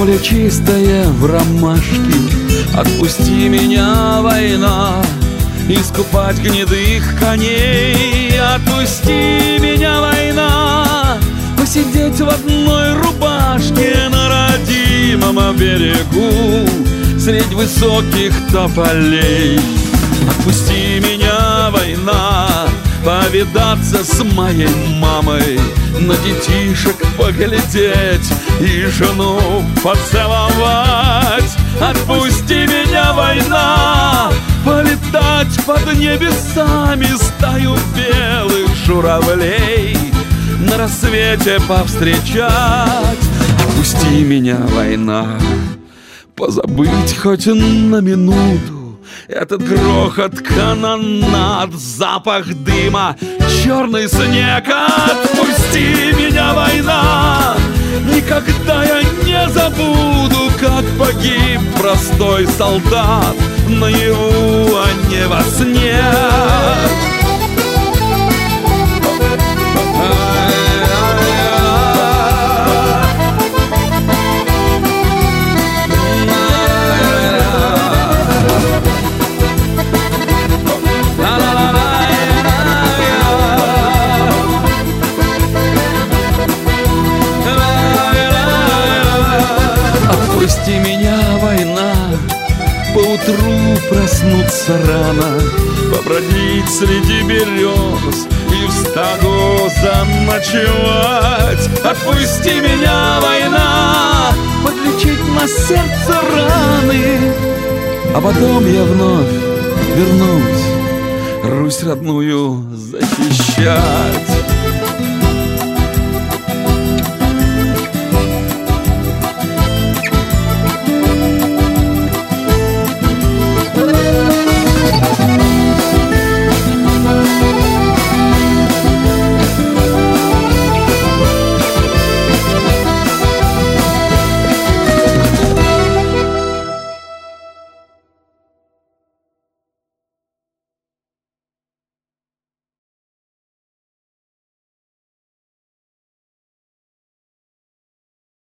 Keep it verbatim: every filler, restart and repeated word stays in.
поле чистое в ромашке. Отпусти меня, война, искупать гнедых коней. Отпусти меня, война, посидеть в одной рубашке на родимом берегу средь высоких тополей. Отпусти меня, война, повидаться с моей мамой, на детишек поглядеть и жену поцеловать. Отпусти меня, война, полетать под небесами стаю белых журавлей, на рассвете повстречать. Отпусти меня, война, позабыть хоть на минуту этот грохот канонад, запах дыма, черный снег. Отпусти меня, война, никогда я не забуду, как погиб простой солдат наяву, а не во сне. Отпусти меня, война, поутру проснуться рано, побродить среди берез и в стогу заночевать. Отпусти меня, война, подлечить на сердце раны, а потом я вновь вернусь Русь родную защищать.